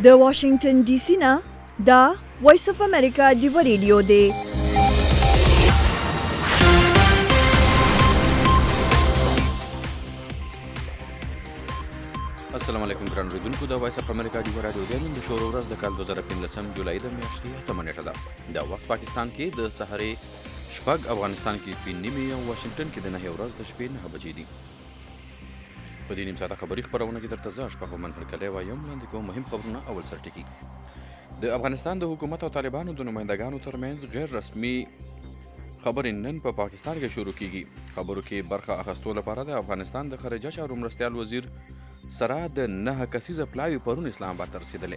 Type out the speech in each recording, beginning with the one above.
د واشنگټن ډي سي نه دا وایس اف امریکا ډیو ریډیو دی. السلام علیکم ګران اوریدونکو، د وایس اف امریکا ډیو رادیو دی. نن د شروع ورځ د کال 2015 جولای د میاشتې 8 نیټه ده. دا وخت پاکستان کې د سحرې شپږ، افغانستان کې 5 او واشنگټن کې د 9 ورځ د شپې 9 بجې دي. په دې نیم ساعته خبري خپرونه کې درته زه اشفاق منهر کلی وایم. وړاندې کوم مهم خبرونه. اول سرټکي د افغانستان د حکومت او طالبانو د نمایندګانو ترمنځ غیر رسمي خبرې نن په پاکستان کې شروع کیږي. خبرو کې برخه اخیستو لپاره د افغانستان د خارجه چارو مرستیال وزیر سره د 9 کسیزه پلاوی پرون اسلام آباد ته رسېدلې.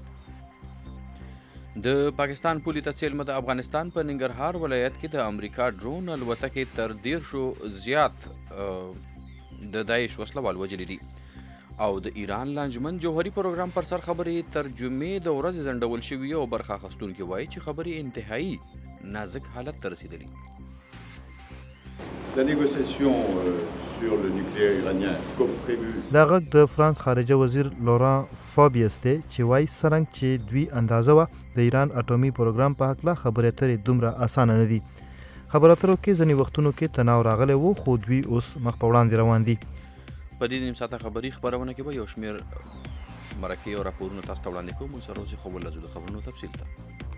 د پاکستان پولي ته څیلمه د افغانستان په ننګرهار ولایت کې د امریکا ډرون الوتکې تر 10 زیات د داعش وسلوال وژلي دي. او د ایران لانجمن جوهري پروګرام پر سر خبرې ترجمې د ورځې ځنډول شوي او برخه اخیستونکي وایي چې خبرې انتهایی نازک حالت ته رسېدلي. دا غږ د فرانس خارجه وزیر لوران فابیس دی چې وایي څرنګه چې دوی اندازه وه د ایران اټومي پروګرام په هکله خبرې اترې دومره اسانه نه دي. خبرو اترو کې ځینې وختونو کې تناو راغلی و، خو دوی اوس مخ په وړاندې روان دي. په دې نیم ساعته خبري خپرونه کې به یو شمېر مرکې او راپورونه تاسو ته وړاندې کوو. موږ سره اوس خو ولزو د خبرونو تفصیل ته.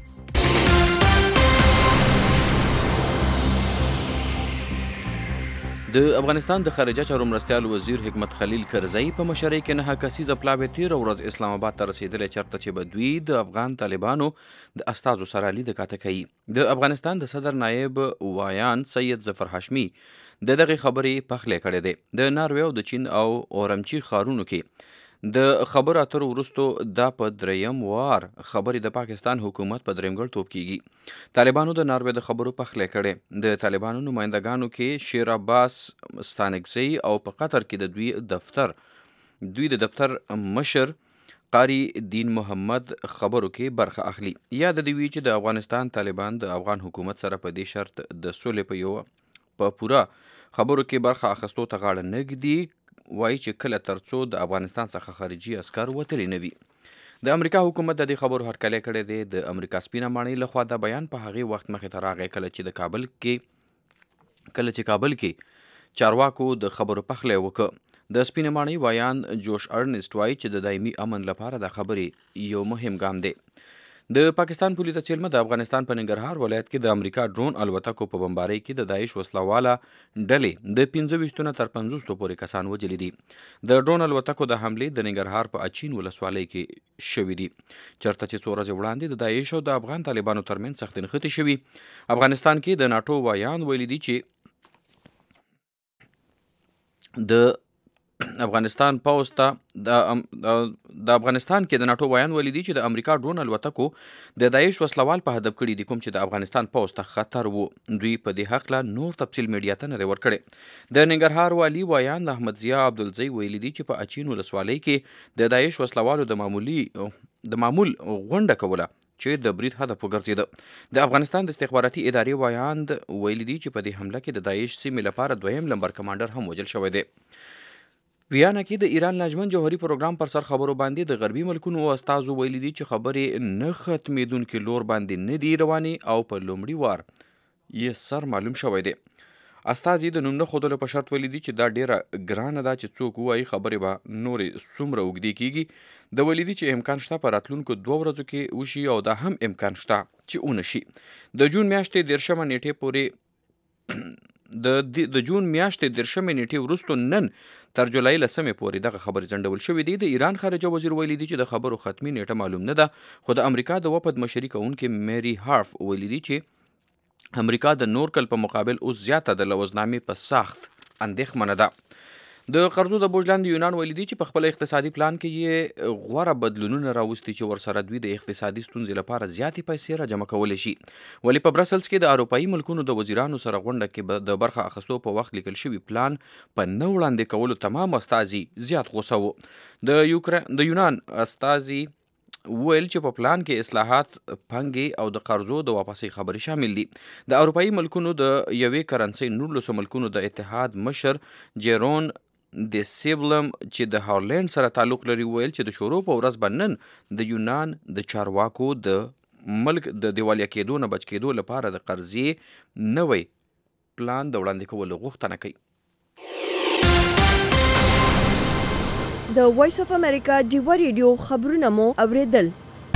د افغانستان د خارجه چارو مرستیال وزیر حکمت خلیل کرزی په مشرۍ کې 9 کسیزه پلاوی تېره ورځ اسلام آباد ته رسېدلې، چېرته چې به دوی د افغان طالبانو د استازو سره لید کاته کوي. د افغانستان د صدر نایب وایان سید ظفر هاشمي د دغې خبرې پخلی کړی دی. د ناروې او د چین او اورمچي ښارونو کې د خبرو اترو وروستو دا په دریم وار خبرې د پاکستان حکومت په درېمګړتوب کیږي. طالبانو د ناروې د خبرو پخلی کړی. د طالبانو نمایندګانو کې شیر عباس ستانکزی او په قطر کې د دوی د دفتر مشر قاری دین محمد خبرو کې برخه اخلي. یاد دی وی چې د افغانستان طالبان د افغان حکومت سره په دې شرط د سولې په پوره خبرو کې برخه اخیستو ته غاړه نه ږدي، وایي چې کله ترڅو د افغانستان څخه خارجي عسکر وتلي نه وي. د امریکا حکومت د دې خبرو هرکلی کړی دی. د امریکا سپینه ماڼۍ لخوا دا بیان په هغې وخت مخې ته راغی کله چې کابل کې چارواکو د خبرو پخلی وکړ. د سپینه ماڼۍ وایان جوش ارنسټ وایي چې د دایمي امن لپاره دا خبرې یو مهم ګام دی. د پاکستان پولي ته څیلمه د افغانستان په ننګرهار ولایت کې د امریکا ډرون الوتکو په بمبارۍ کې د داعش وسلواله ډلې د 25 نه تر 50 پورې کسان وژلي دي. د ډرون الوتکو د حملې د ننګرهار په اچین ولسوالۍ کې شوي دي، چېرته چې څو ورځې وړاندې د داعش او د افغان طالبانو ترمنځ سختې نښتې شوي. افغانستان کې د ناټو وایان ویلي دي چې د افغانستان کې د ناټو وایان ویلي دي چې د امریکا ډرون الوتکو د داعش وسلوال په هدف کړي دي، کوم چې د افغانستان پوځ ته خطر و. دوی په دې هکله نور تفصیل میډیا ته نه دی ورکړی. د ننګرهار والي وایان احمد ضیا عبدالزی ویلي دي چې په اچین ولسوالۍ کې د داعش وسلوالو د معمول غونډه کوله چې د برید هدف وګرځېده. د افغانستان د استخباراتي ادارې وایاند ویلي دي چې په دې حمله کې د داعش سیمې لپاره 2یم لمبر کمانډر هم وژل شوی دی. ویانا کې د ایران لانجمن جوهري پروګرام پر سر خبرو باندې د غربي ملکونو استازو ویلي دي چې خبرې نه ختمېدونکي لور باندې نه دي روانې او په لومړي وار یې سر معلوم شوی دی. استازي د نوم نه ښودلو په شرط ویلي دي چې دا ډیره ګرانه ده چې څوک ووایي خبرې به نورې څومره اوږدې کیږي. د ویلي دي چې امکان شته په راتلونکو 2 ورځو کې وشي او دا هم امکان شته چې ونه شي. د جون میاشتې 10 نیټې پورې د جون میاشتې 10 نیټې وروستو نن تر جولای 10 پورې دغه خبرې ځنډول شوې دي. د ایران خارجه وزیر ویلي دي چې د خبرو ختمي نیټه معلوم نه ده، خو د امریکا د وفد مشري کوونکې میری هارف ویلي دي چې امریکا د نورکل په مقابل اوس زیاته د لوزنامې په ساخت اندېښمنه ده. د قرضو د بوج لاندې یونان ویلي دي چې په خپل اقتصادي پلان کې یې غوره بدلونونه راوستي چې ورسره دوی د اقتصادي ستونزې لپاره زیاتې پیسې راجمع کولی شي. ولی په برسلز کې د اروپایي ملکونو د وزیرانو سره غونډه کې د برخه اخیستو په وخت لیکل شوي پلان په نه وړاندې کولو تمام استازي زیات غوسه وو. د یونان استازي ویل چې په پلان کې اصلاحات، پانګې او د قرضو د واپسۍ خبرې شامل دي. د اروپایي ملکونو د یوې کرنسۍ 19 ملکونو د اتحاد مشر جیرون د سیبلم چې د هالند سره تعلق لري ویل چې د شروع په ورځ به نن د یونان د چارواکو د ملک د دیوالیا کېدو نه بچ کېدو لپاره د قرضې نوی پلان د وړاندې کولو غوښتنه کوي. د وایس اف امریکا ډیوه ریډیو خبرونه مو اوریدل.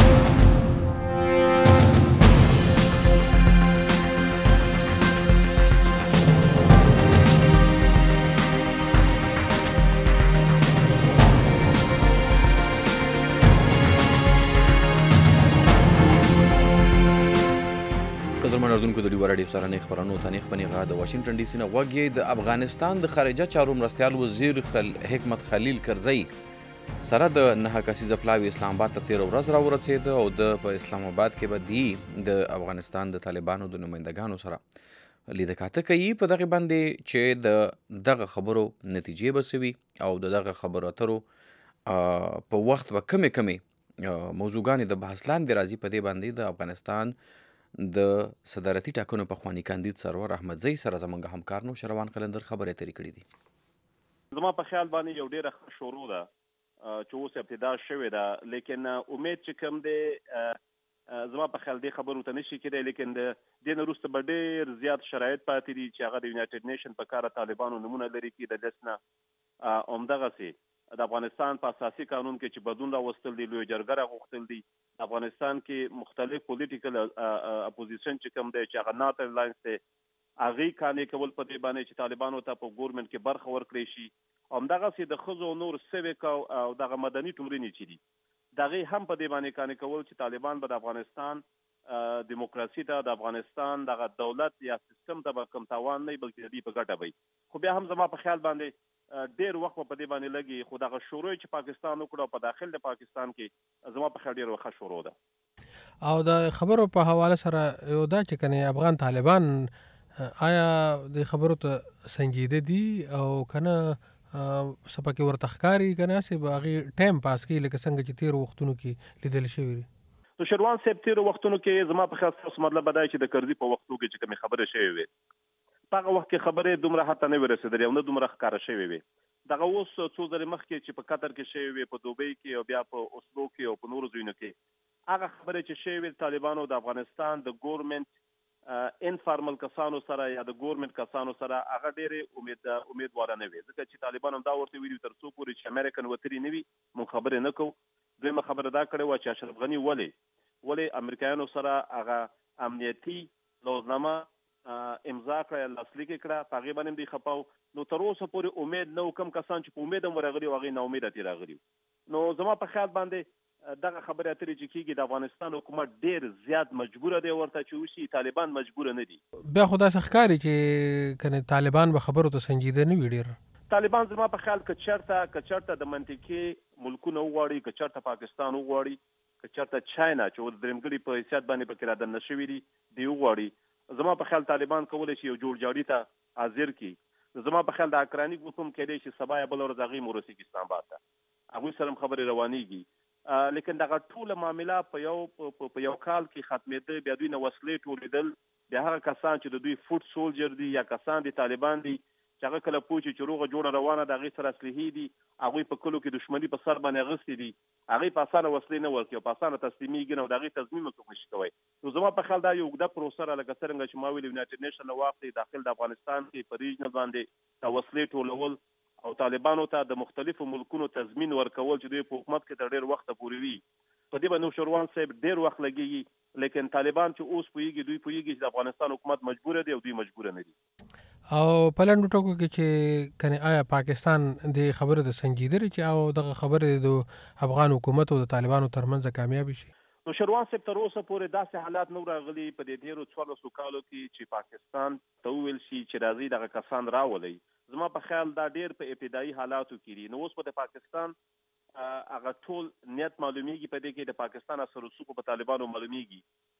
مردونکو د ډیوه راډیو سره نه خبرانو تاریخ پنیغه د واشنگټن ډي سي نه غوږی د افغانستان د خارجه چارو مرستیال وزیر حکمت خلیل کرزی سره د 9 کسیزه پلاوی اسلام آباد ته 13 ورځ راورسید او د په اسلام آباد کې به دی د افغانستان د طالبانو د نمائندګانو سره لیدکاته کوي په دغه باندې چې د دغه خبرو نتیجې بسوي او د دغه خبرو اترو په وخت به کمی موضوعګانې د بحث لاندې راځي. په دې باندې د افغانستان د صدارتي ټاکنو پخوانی کاندید سرور احمدزی سره زمونږ همکار نو شروان قلندر خبرې ترې کړې دي. زما په خیال باندې یو ډیره ښه شروع ده چې اوس ابتدا شوې ده، لیکن امید چې کوم دی زما په خیال دې خبرو ته نشي کېدی، لیکن د دې نه وروسته به ډېر زیات شرایط پاتې دي چې هغه د یونایټډ نیشن په کاره طالبانو نمونه لري کړي د لس نه همدغسې د افغانستان په اساسي قانون کې چې بدلون راوستل دي، لویه جرګه راغوښتل دي، افغانستان کې مختلف پولیټیکل اپوزیشن چې کوم دی چې هغه نارت الاینس دی هغې کانې کول په دې باندې چې طالبانو ته په ګورمنټ کې برخه ورکړی شي. همدغسې د ښځو او نور سیویک او دغه مدني ټولنې چې دي د هغې هم په دې باندې کانې کول چې طالبان به د افغانستان دیموکراسي ته د افغانستان دغه دولت یا سیستم ته به کوم تاوان نه وي بلکې د دې په ګټه وي. خو بیا هم زما په خیال باندې ډېر وخت په دې باندې لګي، خو دغه شروع چې پاکستان وکړو په داخل د پاکستان کې زما په خیال ډېر ښه شروع ده. او د خبرو په حواله سره یو دا چې کنه افغان طالبان آیا د خبرو ته سنجیده دي او کنه سپکې ورته ښکاري کنه چې به هغې ټایم پاس کوي لکه څنګه چې تېرو وختونو کې لیدل شوي دي؟ نو شروان صاحب تېرو وختونو کې زما په خیال ستاسو مطلب به دا چې د کرزي په وختو کې چې کومې خبرې شوې وې په هغه وخت کې خبرې دومره حتی نه وې رسېدلې او نه دومره ښکاره شوې وې. دغه اوس څو ځلې مخکې چې په قطر کې شوې وې، په دوبۍ کې او بیا په اوسلو کې او په نورو ځایونو کې هغه خبرې چې شوې وې طالبانو د افغانستان د ګورمنټ انفارمل کسانو سره یا د ګورمنټ کسانو سره هغه ډېرې امیدواره نه وې، ځکه چې طالبان هم دا ورته ویلي تر څو پورې چې امریکن وتري نه وي موږ خبرې نه کوو. دویمه خبره دا کړې وه چې اشرف غني ولې امریکایانو سره هغه امنیتي لوزنامه امضا کړه، لاسلیک یې کړه، په هغې باندې هم دوی خفه وو. نو تر اوسه پورې امید نه و، کم کسان چې په امید هم ورغلي وو هغې ناامیده ترې راغلي وو. نو زما په خیال باندې دغه خبرې اترې چې کېږي د افغانستان حکومت ډېر زیات مجبوره دی ورته چې وشي، طالبان مجبوره نه دي. بیا خو داسې ښکاري چې کنه طالبان به خبرو ته سنجیده نه وي ډېر. طالبان زما په خیال که چېرته د منطقې ملکونه وغواړي، که چېرته پاکستان وغواړي، که چېرته چاینا چې د درېمګړي په حیثیت باندې پکې رادننه شوي دي دوی وغواړي، زما په خیال طالبان کولی شي یو جوړجاړي ته حاضر کړي. زما په خیال د عقراني ګروپ هم کېدی شي سبا یا بله ورځ هغوی ورسېږي اسلام آباد ته، هغوی سره هم خبرې روانېږي. لیکن دغه ټوله معامله په یو کال کې ختمېده، بیا دوی نه وسلې ټولېدل، بیا هغه کسان چې د دوی فوټ سولجر دي یا کسان دي طالبان دي چې هغه کله پوه چې روغه جوړه روانه د هغې سره اسلحې دي، هغوی په کلو کې دښمني په سر باندې اخیستې دي، هغوی په اسانه وسلې نه ورکوي او په اسانه تسلیمېږي نه او د هغې تضمین هم څوک نشي کوی. نو زما په خیال دا یو اوږده پروسه ده، لکه څرنګه چې ما ویل یونایټډ نیشن نه واخلي داخل د افغانستان کې په ریجنل باندې د وسلې ټولول او طالبانو ته د مختلفو ملکونو تضمین ورکول چې دوی په حکومت کې تر ډېر وخته پورې وي. په دې باندې شروان صاحب ډېر وخت لګېږي، لیکن طالبان چې اوس پوهېږي دوی پوهېږي چې د افغانستان حکومت مجبوره دی او دوی مجبوره نه دي. او په لنډو ټکو کې چې کنه آیا پاکستان د خبرو د سنجیده لري چې او دغه خبرې د افغان حکومت او د طالبانو ترمنځ کامیابي شي؟ نو شروان صاحب تر اوسه پورې داسې حالات نه راغلي په دې تېرو 14 کالو کې چې پاکستان ته وویل شي چې راځئ دغه کسان راولئ. زما په خیال دا ډېر په ابتدایي حالاتو کې دي. نو اوس په د پاکستان هغه ټول نیت معلومیږي، په دې کې د پاکستان اثر رسوخ په طالبانو معلومیږي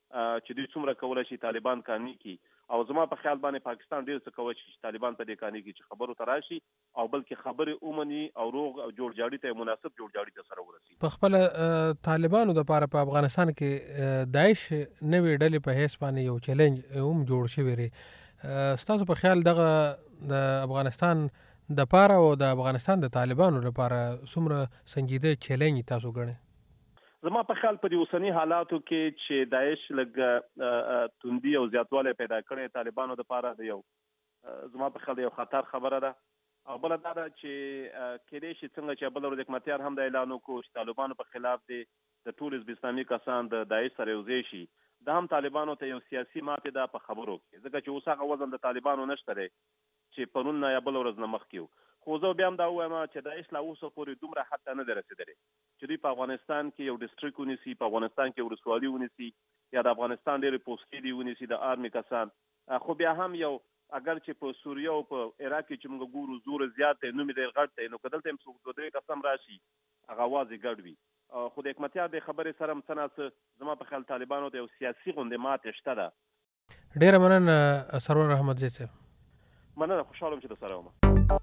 چې دوی څومره کولی شي طالبان قانع کړي. او زما په خیال باندې پاکستان ډېر څه کولی شي چې طالبان په دې قانع کړي چې خبرو ته راشي او بلکې خبرې ومني او روغ او جوړجاړي ته مناسب جوړجاړي ته سره ورسي. په خپله طالبانو دپاره په افغانستان کې داعش نوې ډلې په حیث باندې یو چیلنج هم جوړ شوی دی. ستاسو په خیال دغه د افغانستان د پاره او د افغانستان د طالبانو لپاره څومره سنجیده چیلنج تاسو ګڼئ؟ زما په خیال په دې اوسنی حالاتو کې چې داعش لږ توندي او زیاتوالی پیدا کړی طالبانو لپاره د یو زما په خیال یو خطر خبره ده. او بل دا ده چې کېدای شي څنګه چې بل ورځ حکمتیار هم د اعلان وکړو چې طالبانو په خلاف د ټول حزب اسلامي کسان د داعش سره یوځای شي، دا هم طالبانو ته یو سیاسي ماتې ده په خبرو کې، ځکه چې اوس هغه وزن د طالبانو نشته دی چې پرون نه یا بل ورځ نه مخکې و. خو زه بیا هم دا ووایم چې داعش لا اوسه پورې دومره حد ته نه دی رسېدلی چې دوی په افغانستان کې یو ډسټرکټ ونیسي، په افغانستان کې ولسوالي ونیسي، یا د افغانستان ډېرې پوستې دي ونیسي د آرمي کسان. خو بیا هم یو اگر چې په سوریه او په عراق کې چې موږ ګورو زور زیات دی، نوم یې ډېر غټ دی، نو که دلته هم څوک دوه درې کسان راشي هغه آواز یې ګډ وي. خو د حکمتیار د خبرې سره هم څه نه څه زما په خیال طالبانو ته یو سیاسي غوندې ماتې شته ده. ډېره مننه سرور احمدزی صاحب. مننه، خوشحاله یم چې در سره وم.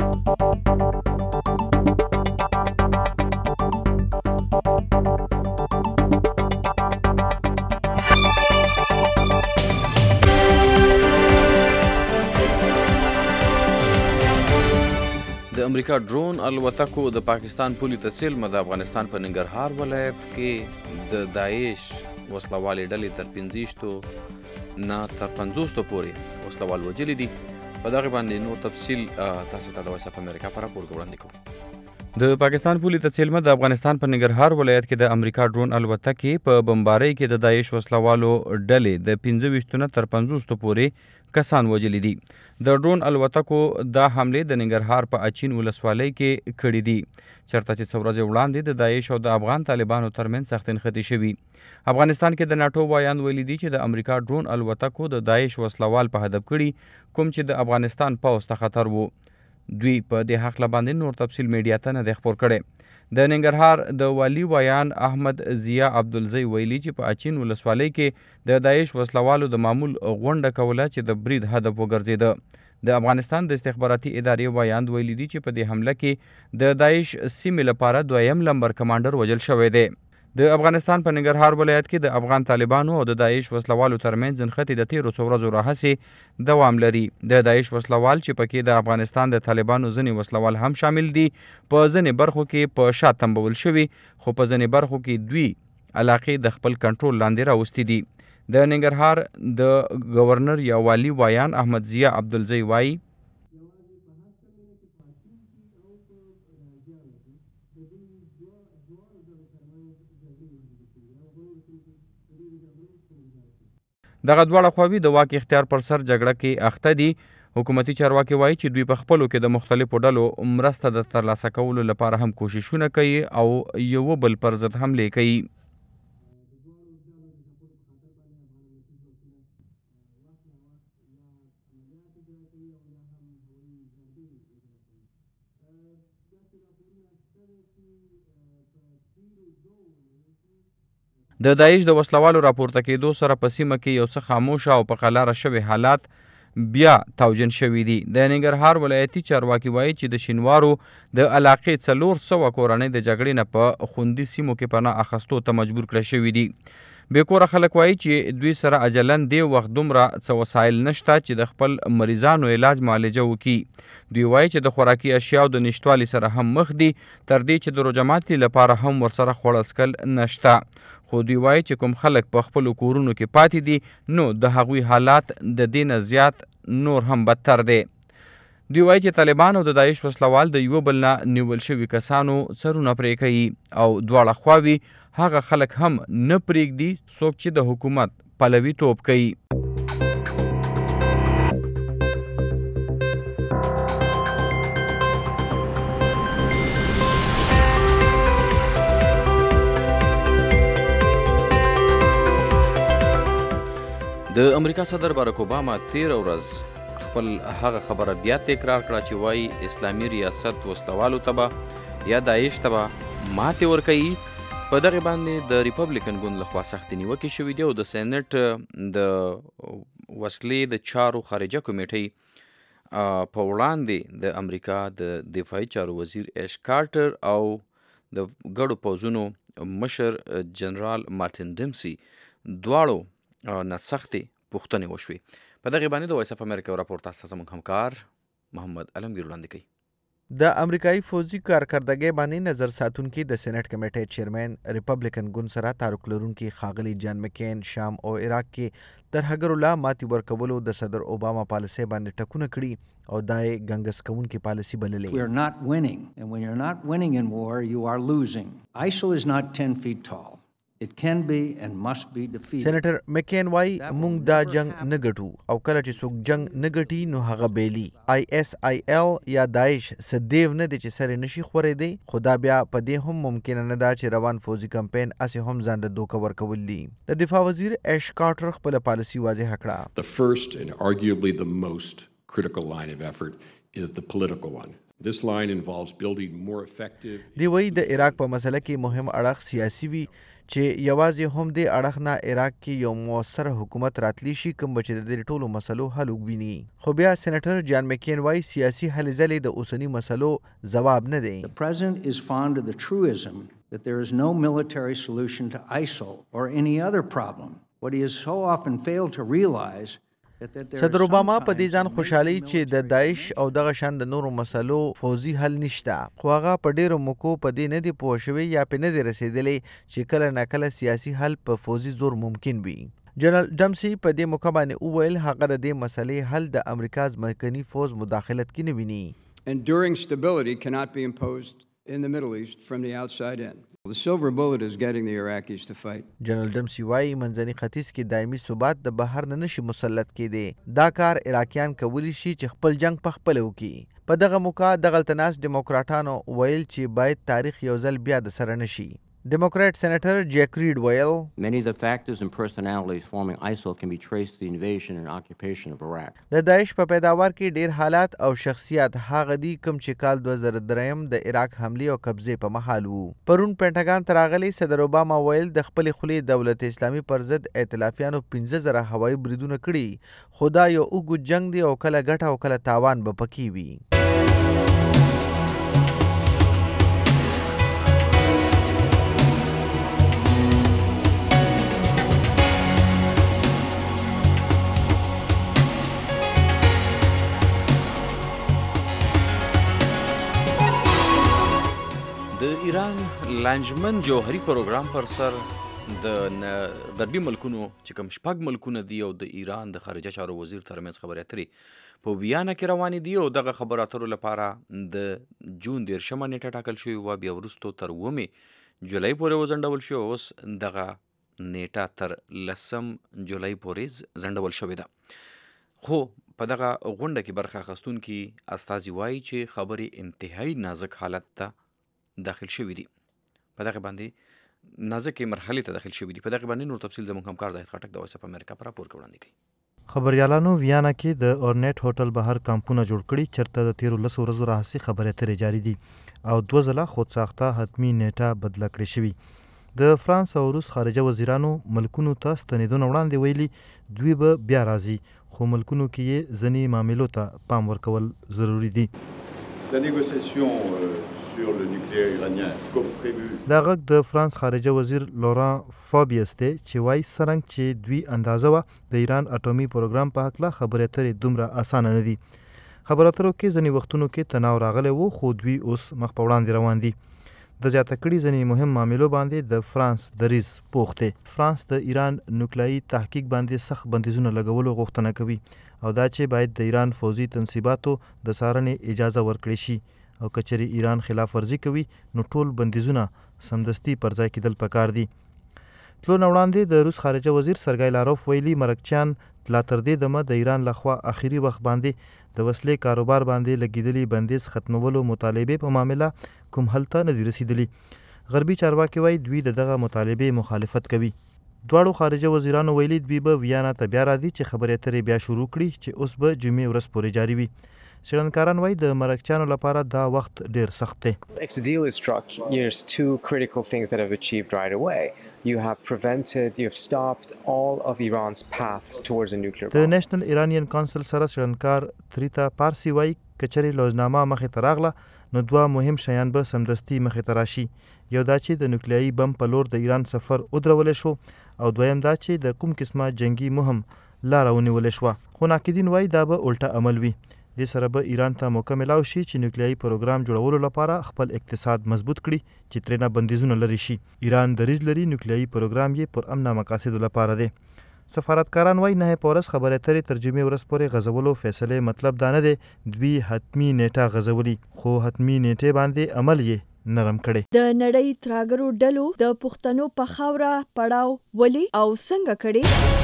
د امریکا ډرون الوتکو د پاکستان پولې ته څیلمه د افغانستان په ننګرهار ولایت کې د داعش وسلوالې ډلې تر 25 نه تر 50 پورې وسلوال وژلي دي. په دغه باندې نور تفصیل تاسو ته د وایس اف امریکا په راپور کې وړاندې کوو. د پاکستان پولې ته څیلمه د افغانستان په ننګرهار ولایت کې د امریکا ډرون الوتکې په بمبارۍ کې د داعش وسلوالو ډلې د 25 نه تر 50 پورې کسان وژلي دي. د ډرون الوتکو دا حملې د ننګرهار په اچین ولسوالۍ کې کړي دي، چېرته چې څو ورځې وړاندې د داعش او د افغان طالبانو ترمنځ سخت نښتې شوي. افغانستان کې د ناټو وایان ویلي دي چې د امریکا ډرون الوتکو د داعش وسلوال په هدف کړي، کوم چې د افغانستان پوځ ته خطر وو. دوی په دې حق باندې نور تفصیل میډیا ته نه دی خپور کړی. د ننګرهار د والي ویان احمد ضیا عبدالزی ویلي چې په اچین ولسوالۍ کې د داعش وسلوالو د معمول غونډه کوله چې د برید هدف وګرځېده. د افغانستان د استخباراتي ادارې ویاند ویلي دي چې په دې حمله کې د داعش سیمې لپاره 2یم لمبر کمانډر وژل شوی دی. د افغانستان په ننګرهار ولایت کې د افغان طالبانو او د داعش وسلوالو ترمنځ نښتې د تیرو څو ورځو راهیسې دوام لري. د داعش وسلوال چې پکې د افغانستان د طالبانو ځینې وسلوال هم شامل دي، په ځینې برخو کې په شا تنبول شوي، خو په ځینې برخو کې دوی علاقې د خپل کنټرول لاندې راوستي دي. د ننګرهار د گورنر یا والي ویان احمد ضیا عبدالزی وایي دغه دواړه خواوې د واک اختیار پر سر جګړه کې اخته دي. حکومتي چارواکي وایي چې دوی په خپلو کې د مختلفو ډلو مرسته د ترلاسه کولو لپاره هم کوششونه کوي او یو بل پر ضد حملې کوي. د داعش د وسلوالو راپورته کېدو سره په سیمه کې یو څه خاموشه او په قلاره شوي حالات بیا توجن شوي دي. د ننګرهار ولایتي چارواکي وایي چې د شینوارو د علاقې 400 کورنۍ د جګړې نه په خوندي سیمو کې پناه اخیستو ته مجبور کړل شوي دي. بېکوره خلک وایي چې دوی سره اجلن دی وخت دومره څه وسایل نشته چې د خپل مریضانو علاج معالجه وکړي. دوی وایي چې د خوراکي اشیاو د نشتوالي سره هم مخ دي، تر دې چې د روژه ماتي لپاره هم ورسره خوړل څکل نشته. خو دوی وایي چې کوم خلک په خپلو کورونو کې پاتې دي، نو د هغوی حالات د دې نه زیات نور هم بدتر دی. دوی وایي چې طالبان او د داعش وسلوال د یو بل نه نیول شوي کسانو سرونه پرې کوي او دواړه خواوې هغه خلک هم نه پرېږدي څوک چې د حکومت پلوي توب کوي. د امریکا صدر باراک اوباما تیر ورځ خپل هغه خبره بیا تکرار کړه چې وایي اسلامي ریاست وسلوالو ته به یا داعش ته به ماتې ورکوي. په دغه باندې د ریپبلیکن ګوند لخوا سختې نیوکې شوې دي او د سینټ د وسلې د چارو خارجه کمیټۍ په وړاندې د امریکا د دفاعي چارو وزیر ایش کارټر او د ګډو پوځونو مشر جنرال مارټین ډیمسي دواړو نه سختې پوښتنې وشوې. په دغه باندې د وایس اف امریکا راپور تاسو ته زموږ همکار محمد علمګیر وړاندې کوي. د امریکایي فوزي کارکردګۍ باندې نظر ساتونکي د سېنات کمیټې چیرمن ریپبلیکن ګوند سره تعلق لرونکي ښاغلي جان مکین شام او عراق کې ترهګرو لا ماتې ورکولو د صدر اوباما پالیسۍ باندې ټکونه کړي او دا یې ګنګس کوونکې پالیسي بللې. We are not winning, and when you're not winning in war, you are losing. ISIL is not 10 feet tall. It can be and must be defeated. سېنیټر مکین وای مونږ دا جنگ نه ګټو او کله چې څوک جنگ نه ګټي نو هغه بیلی. ISIL یا داعش سدیو نه دی چې سره نشي خورېدی، خو دا بیا په دې هم ممکنه نه ده چې روان فوزي کمپین اسې هم ځان له دوکه ورکول دي. د دفاع وزیر ایش کارټر خپله پالیسي واضح کړه. The first and arguably the most critical line of effort is the political one. This line involves building more effective. دی وای د عراق په مسله کې مهم اړخ سیاسي وي چې یوازې هم د اړخ نه عراق کې یو موثر حکومت راتلی شي کوم چې د ټولو مسلو حل وویني. خو بیا سېنیټر جان مکین وای سیاسي هلې ځلې د اوسنی مسلو ځواب نه دی. The president is fond of the truism that there is no military solution to ISIL or any other problem. What he has so often failed to realize صدر اوباما په دې ځان خوشحالي چې د داعش او دغه شان د نورو مسلو فوزي حل نشته، خو هغه په ډیرو موکو په دې نه دی پوه شوی یا په نه دی رسیدلی چې کله ناکله سیاسي حل په فوزي زور ممکن وي. جنرال ډمسي په دې موقع باندې وویل هغه د دې مسلې حل د امریکا ځمکني فوز مداخلت کې نه ویني. Enduring stability cannot be imposed in the Middle East from the outside in. The silver bullet is getting the Iraqis to fight. جنرال ډمسي وايي منځني ختیځ کې دایمي ثبات د بهر نه نشي مسلط کېدی. دا کار عراقیان کولی شي چې خپل جنگ په خپل وکړي. په دغه موقع دغلته ناست ډیموکراټانو ویل چې باید تاریخ یو ځل بیا د سره نشي. ډیموکرات سېنیټر جیک ریډ ویل Many of the factors and personalities forming ISIL can be traced to the invasion and occupation of Iraq. د داعش په پیداوار کې ډیر حالات او شخصیت هغه دي کوم چې کال 2003 د عراق حمله او قبضې په مهال وو. پرون پینټاګان ته راغلی صدر اوباما ویل د خپل خولي دولت اسلامي پر ضد ائتلافیانو 15,000 هوایي بریدونه کړي، خو دا یو اوږد جنگ دی او کله ګټه او کله تاوان به پکې وي. د ایران لانجمن جوهري پروګرام پر سر د غربي ملکونو چې کوم شپږ ملکونه دي او د ایران د خارجه چارو وزیر ترمنځ خبرې اترې په ویانا کې روانې دي او دغه خبرو اترو لپاره د جون 13 نیټه ټاکل شوې وه، بیا وروستو تر 9 جولای پورې وځنډول شوې، اوس دغه نیټه تر 10 جولای پورې ځنډول شوې ده. خو په دغه غونډه کې برخه اخیستونکي استازي وایي چې خبرې انتهایی نازک حالت ته داخل شوي دي، په دغه باندې نازکې مرحلې ته داخل شوي دي. په دغه باندې نور تفصیل زموږ همکار زاهد خټک د وایس اف امریکا په راپور کې وړاندې کوي. خبريالانو ویانا کې د اورنیټ هوټل بهر کمپونه جوړ کړي چرته د 13 ورځو راهیسې خبرې اترې جاري دي او 2 ځله خود ساخته حتمی نیټه بدله کړې شوې. د فرانس او روس خارجه وزیرانو ملکونو ته ستنېدونه وړاندې ویلي دوی به بیا راځي، خو ملکونو کې یې ځینې معاملو ته پام ورکول ضروري دي. دا غږ د فرانس خارجه وزیر لوران فابیس دی چې وایي څرنګه چې دوی اندازه وه د ایران اټومي پروګرام په هکله خبرې اترې دومره اسانه نه دي. خبرو اترو کې ځینې وختونو کې تناو راغلی و، خو دوی اوس مخ په وړاندې روان دي. د زیاته کړي ځینې مهم معاملو باندې د فرانس دریځ پوخ دی. فرانس د ایران نوکلایي تحقیق باندې سخت بندیزونه لګولو غوښتنه کوي او دا چې باید د ایران فوزي تنصیباتو د څارنې اجازه ورکړي شي او کچری ایران خلاف ورزي کوي نو ټول بندیزونه سمدستي پر ځای کېدل پکار دي. تلو نه وړاندې د روس خارجه وزیر سرګای لاروف ویلي مرکچیان لا تر دې دمه د ایران لخوا اخیری وخت باندې د وسلې کاروبار باندې لګیدلی بندیز ختمولو مطالبه په معاملې کوم حل ته نه دي رسیدلی. غربي چارواکي وایي دوی دغه مطالبه مخالفت کوي. دواړو خارجه وزیرانو ویلي دوی به ویانا ته بیا راځي چې خبرې اترې بیا شروع کړي چې اوس به جمعې ورځ پورې جاري وي. څېړنکاران وایي د مرکچیانو لپاره دا وخت ډیر سخت دی. If the deal is struck, there's two critical things that have achieved right away. You have stopped all of Iran's paths towards a nuclear bomb. د نېشنل ایرانین کونسل سره څېړنکار تریتا پارسی وایي کچري لوزنامه مخې ته راغله نو دوه مهم شیان به سمدستي مخې ته راشي. یو دا چې د نوکلیایي بم په لور د ایران سفر ودرول شو او دویم دا چې د کوم قسمه جنگي مهم لاره ونیول شوه. خو ناقدین وایي دا به الټه عمل وي. د سره به ایران ته موقع ملاو شي چې نیوکلیایي پروګرام جوړولو لپاره خپل اقتصاد مضبوط کړي چې ترېنه بندیزونه لري شي. ایران دریځ لري نیوکلیایي پروګرام یې پر امنه مقاصدو لپاره دی. سفارتکاران وایي 9 په ورځ خبرې اترې ترجمې ورځ پورې غځولو فیصلې مطلب دا نه دی دوی حتمي نیټه غځولي، خو حتمي نیټې باندې عمل یې نرم کړي. د نړۍ تراګرو ډلو د پښتنو په خاوره پړاو ولې او څنګه کړي؟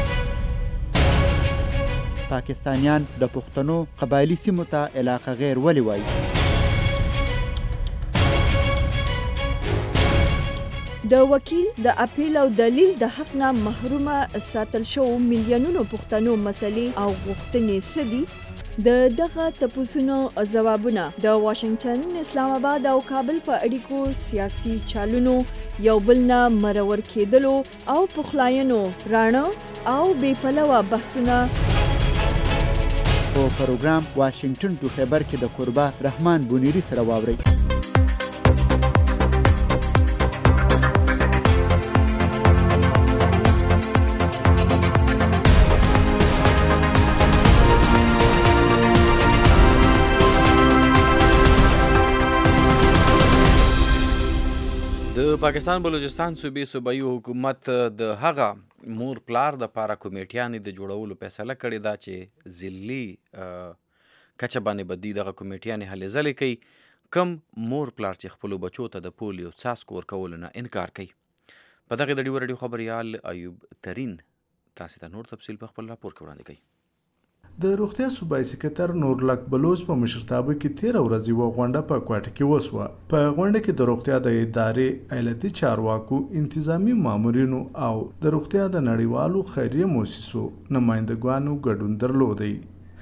پاکستانیان د پښتنو قبایلی سیمو ته علاقه غیر ولې وایي؟ د وکیل د اپیل او دلیل د حق نه محرومه ساتل شو میلیونونو پښتنو مسلې او غوښتنې سدي. د دغه تپوسونو ځوابونه د واشنگټن، اسلام آباد او کابل په اړیکو سیاسي چالونو یو بل نه مرور کېدلو او پخلاینو راڼه او بې پلوه بحثونه په پروګرام واشنگټن ټو خیبر کې د قربا رحمان بونیری سره واورئ. د پاکستان بلوچستان صوبایي حکومت د هغه مور پلار د پاره کمیټیانې د جوړولو فیصله کړې ده چې ضلعي کچه باندې به دوی دغه کمیټیانې هلې ځلې کوي. کم مور پلار چې خپلو بچو ته د پولیو څاڅکو ورکولو نه انکار کوي. په دغې د ډیو خبریال ایوب ترین تاسې ته نور تفصیل په خپل راپور کې وړاندې کوي. د روغتیا صوبایي سکرټر نورلک بلوچ په مشرتابه کې 13 ورځې یوه غونډه په کوټه کې وسوه. په غونډه کې د روغتیا د ادارې ایالتي چارواکو، انتظامی مامورینو او د روغتیا د نړیوالو خیریه موسسو نمایندګانو ګډون درلودی.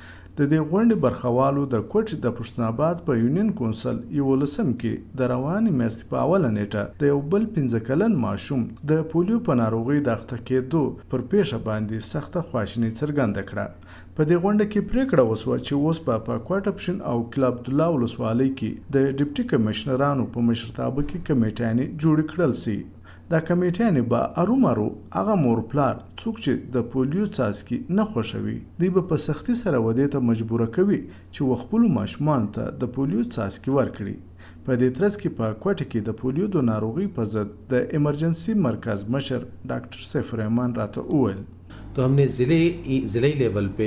د دې غونډې برخوالو د کوټې د پښتون آباد په یونین کونسل 11 کې د روانې میاشتې په اوله نیټه د یو بل 15 کلن ماشوم د پولیو په ناروغۍ د اخته کېدو پر پیښه باندې سخته خواشیني څرګنده کړه. په دې غونډه کې پریکړه وسوه چې اوس په کوټه پښین او کلب عبدالله ولسوالۍ کې د ډیپټي کمشنرانو په مشرتابه کې کمیټیانې جوړې کړل سي. دا کمیټیانې به ارومرو هغه مور پلار څوک چې د پولیو څاڅکي نه خوښوي دوی به په سختي سره ودې ته مجبوره کوي چې خپلو ماشومانو ته د پولیو څاڅکي ورکړي. په دې ترڅ کې په کوټه کې د پولیو د ناروغۍ په ضد د ایمرجنسي مرکز مشر ډاکټر سیف الرحمن راته وویل तो हमने ज़िले लेवल पे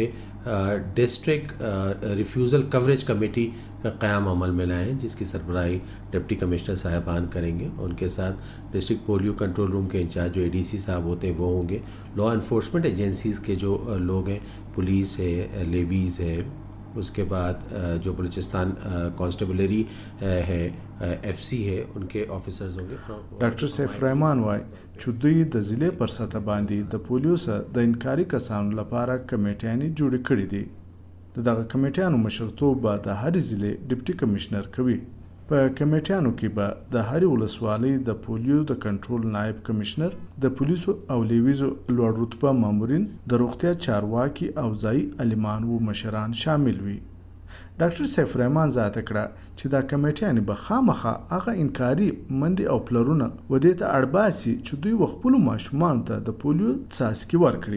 district refusal coverage committee का क़याम अमल में लाए हैं, जिसकी सरबराही डिप्टी कमिश्नर साहिबान करेंगे. उनके साथ डिस्ट्रिक्ट पोलियो कंट्रोल रूम के इंचार्ज जो एडीसी साहब होते हैं वो होंगे. लॉ इन्फोर्समेंट एजेंसीज़ के जो लोग हैं, पुलिस है, लेवीज़ है, उसके बाद जो बलूचिस्तान कांस्टेबलरी है, एफसी है, उनके ऑफिसर्स होंगे. डॉक्टर सैफ रहमान वाई چې دوی د ضلع پر سطح باندې د پولیو سره د انکاري کسانو لپاره کمیټیانې جوړې کړې دي. دغه کمیټیانو مشرتوب به د هرې ضلع ډیپټي کمشنر کوي. په کمیټیانو کې به د هرې ولسوالۍ د پولیو د کنټرول نائب کمشنر، د پولیسو او لیویزو لوړ رتبه مامورین، د روغتیا چارواکي او ځایي عالمان و مشران شامل وي. ډاکټر سیف الرحمن ذاته کړه چې دا کمیټیانې به خامخا هغه انکاري مندې او پلرونه ودې ته اړباسي چې دوی خپلو ماشومانو ته د پولیو څاڅکي ورکړي.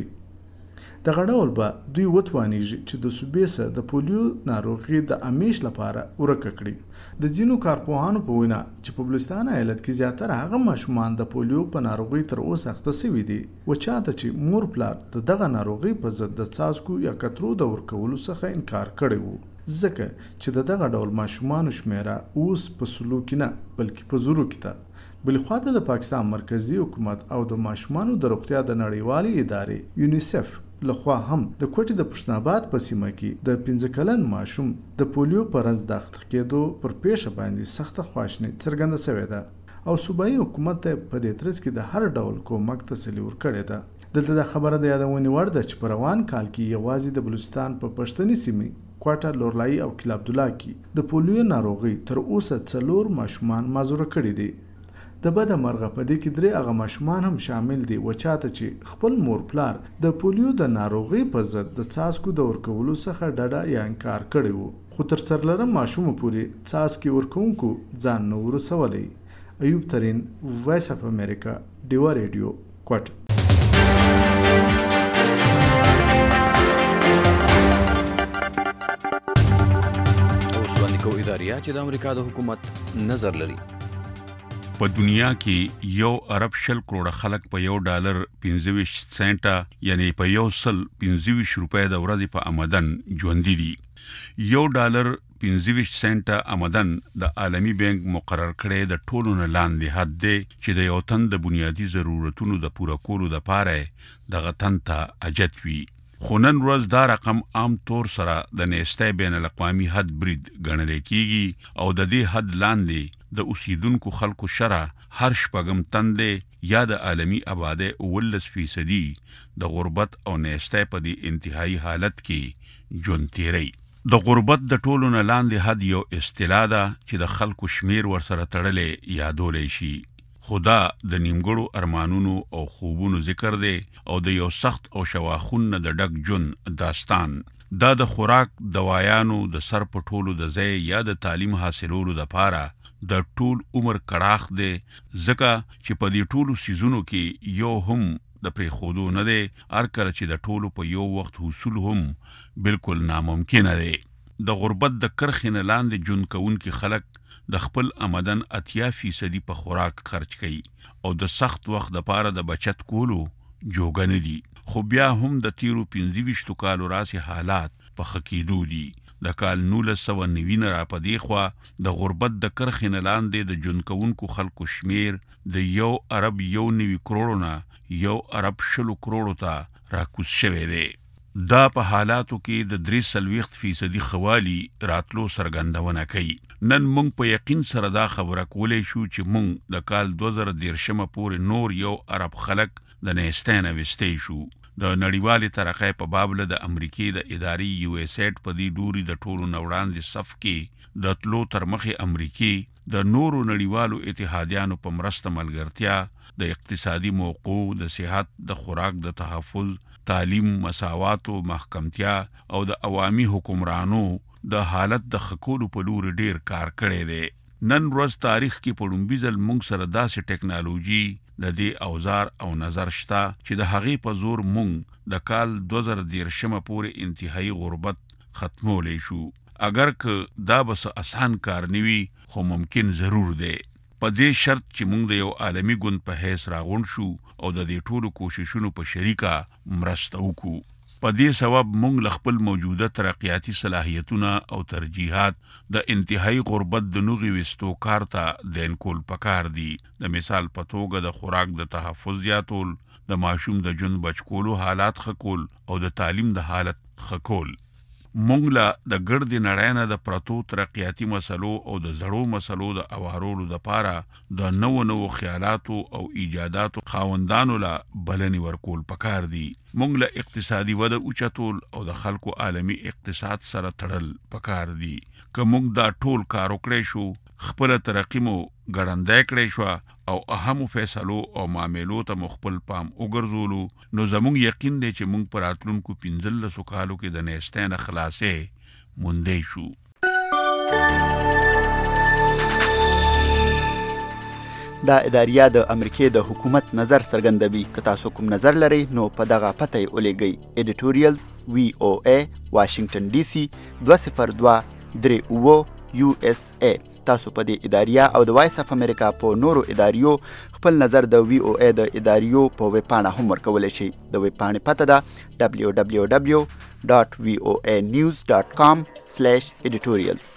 دغه ډول به دوی وتوانیږي چې د صوبې سره د پولیو ناروغي د امیش لپاره ورکه کړي. د ځینو کارپوهانو په وینا چې په بلوچستان ایالت کې زیاتره هغه ماشومان د پولیو په ناروغۍ تر اوسه اخته شوي دي و چاته چې مور پلار د دغه ناروغۍ په ضد د څاڅکو یا کترو د ورکولو څخه انکار کړی وو، ځکه چې د دغه ډول ماشومانو شمیره اوس په سلو کې نه بلکې په زرو کې ده. بلخواته د پاکستان مرکزی حکومت او د ماشومانو د روغتیا د نړیوالې ادارې یونیسف لخوا هم د کوټې د پښتون آباد په سیمه کې د 15 کلن ماشوم د پولیو په رنځ د اخته کېدو پر پیښه باندې سخته خواشیني څرګنده شوې ده او صوبایي حکومت ته په دې ترڅ کې د هر ډول کومک تسلي ورکړې ده. دلته د خبره د یادونې وړ ده چې په روان کال کې یوازې د بلوچستان په پښتني سیمې کوټه، لورلای او کلاب عبدالله کې د پولیو ناروغي تر اوسه 4 ماشومان معذوره کړي دي. د بده مرغه په دې کې 3 هغه ماشومان هم شامل دي و چاته چې خپل مور پلار د پولیو د ناروغۍ په ضد د څاڅکو د ورکولو څخه ډډه یا انکار کړی وو، خو تر څلورم ماشوم پورې څاڅکي ورکوونکو ځان نه ورسولی. ایوب ترین، وایس اف امریکا، ډیوا ریډیو، کوټه. کوم ادارې چې د امریکا د حکومت نظر لري. په دنیا کې 1 ارب 10 کروڑه خلک په $1.25 سنټه یعنی په 125 روپۍ د ورځې په آمدن ژوندي دي. $1.25 سنټه آمدن د عالمی بانک مقرر کړی د ټولو نه لاندې حد دی چې د یو تن د بنیادی ضرورتونو د پوره کولو لپاره دغه تن ته اجت وي. خو نن ورځ دا رقم عام طور سره د نیستۍ بین الاقوامي حد برید ګڼل کیږي او د دې حد لاندې د اوسیدونکو خلکو شره هر شپږم تن دی یا د عالمی آبادی 19% د غربت او نیستۍ په دې انتهایی حالت کې ژوند تیری. د غربت د ټولو نه لاندې حد یو اصطلاح ده چې د خلکو شمیر ورسره تړلې یادولی شي. خدا د نیمګړو ارمانونو او خوبونو ذکر دی او د یو سخت او شواخون نه د ډک ژوند داستان. دا د خوراک دوایانو د سر په ټولو د ځای یا د تعلیم حاصلولو لپاره د ټول عمر کړاخ دی ځکه چې په دې ټولو سیزونو کې یو هم د پریښودو نه دی. هر کله چې د ټولو په یو وخت حصول هم بالکل ناممکنه دی. د غربت د کرښې نه لاندې ژوند کوونکي خلک د خپل آمدن 80% په خوراک خرج کوي او د سخت وخت لپاره د بچت کولو جوګه نه دي. خو بیا هم د تیرو 25 کالو راسې حالات په ښه کېدو دي. د کال 1990 نه راپدې خوا د غربت د کرښې نه لاندې د ژوند کوونکو خلکو شمیر د 1 ارب 1 کروڑو نه 1 ارب 10 کروڑو ته راکوز شوی دی. دا په حالاتو کې د 43% خوالي راتلو څرګندونه کوي. نن موږ په یقین سره دا خبره کولی شو چې موږ د کال 2013 پورې نور 1 ارب خلک د نیستۍ نه ویستی شو. د نړیوالې ترقۍ په بابله د امریکې د ادارې USAID په دې ډوري د ټولو نه وړاندې صف کې د تلو تر مخې امریکې د نورو نړیوالو اتحادیانو په مرسته ملګرتیا د اقتصادي موقعو د صحت د خوراک د تحفظ تعلیم مساواتو محکمتیا او د عوامي حکمرانو د حالت د خکولو په لور ډیر کار کړی دی. نن ورځ تاریخ کې په لومبي ځل موږ سره داسې ټیکنالوژي د دې اوزار او نظر شته چې د هغې په زور موږ د کال 2013 پورې انتهایی غربت ختمولی شو. اگر که دا بس آسان کار نیوي خو ممکن ضرور دی په دې شرط چې موږ د یو عالمی ګوند په حیث راغونډ شو او د دې ټولو کوششونو په شریکه مرسته وکړو. په دې سبب موږ له خپل موجوده ترقیاتي صلاحیتونه او ترجیحات د انتهایی غربت د نوغې ویستو کار ته دین کول پکار دي. د مثال په توګه د خوراک د تحفظ زیاتول، د ماشوم د ژوند بچ کولو حالات ښه کول او د تعلیم د حالت ښه کول. موږ له د ګردې نړۍ نه د پرتو ترقیاتي مسلو او د زړو مسلو د اوارولو دپاره د نوو خیالاتو او ایجاداتو خاوندانو له بلنې ورکول پکار دي. موږ له اقتصادي وده اوچتول او د خلکو عالمي اقتصاد سره تړل پکار دي. که موږ دا ټول کار وکړی شو، خپله ترقي مو ګړندی کړی شوه او اهمو فیصلو او معاملو ته مو خپل پام وګرځولو، نو زموږ یقین دی چې موږ په راتلونکو 15 کالو کې د نیستۍ نه خلاصې موندی شو. دا اداریه د امریکې د حکومت نظر څرګندوي. که تاسو کوم نظر لرئ نو په دغه پته یې ولیږئ. editorials VOA واشنگټن DC 20238 USA. تاسو په دې اداریه او د وایس اف امریکا په نورو اداریو خپل نظر د VOA د اداریو په ویب پاڼه هم ورکولی شئ. د ویب پاڼې پته ده www.voanews.com/editorials.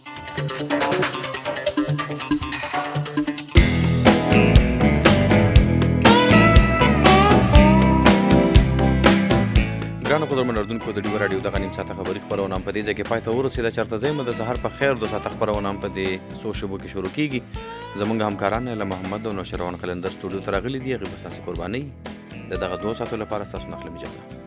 ګرانو قدرمن اردوونکو، د ډیو راډیو دغه نیم ساعته خبري خپرونه هم په دې ځای کې پای ته ورسېده. چېرته ځئ د سهار په خیر 2 ساعته خپرونه هم په دې څو شېبو کې شروع کېږي. زموږ همکاران له محمد او نوشروان قلندر سټوډیو ته راغلي دي. هغوی به ستاسې قربانۍ د دغه 2 ساعتو لپاره ستاسو نه اخلم اجازه.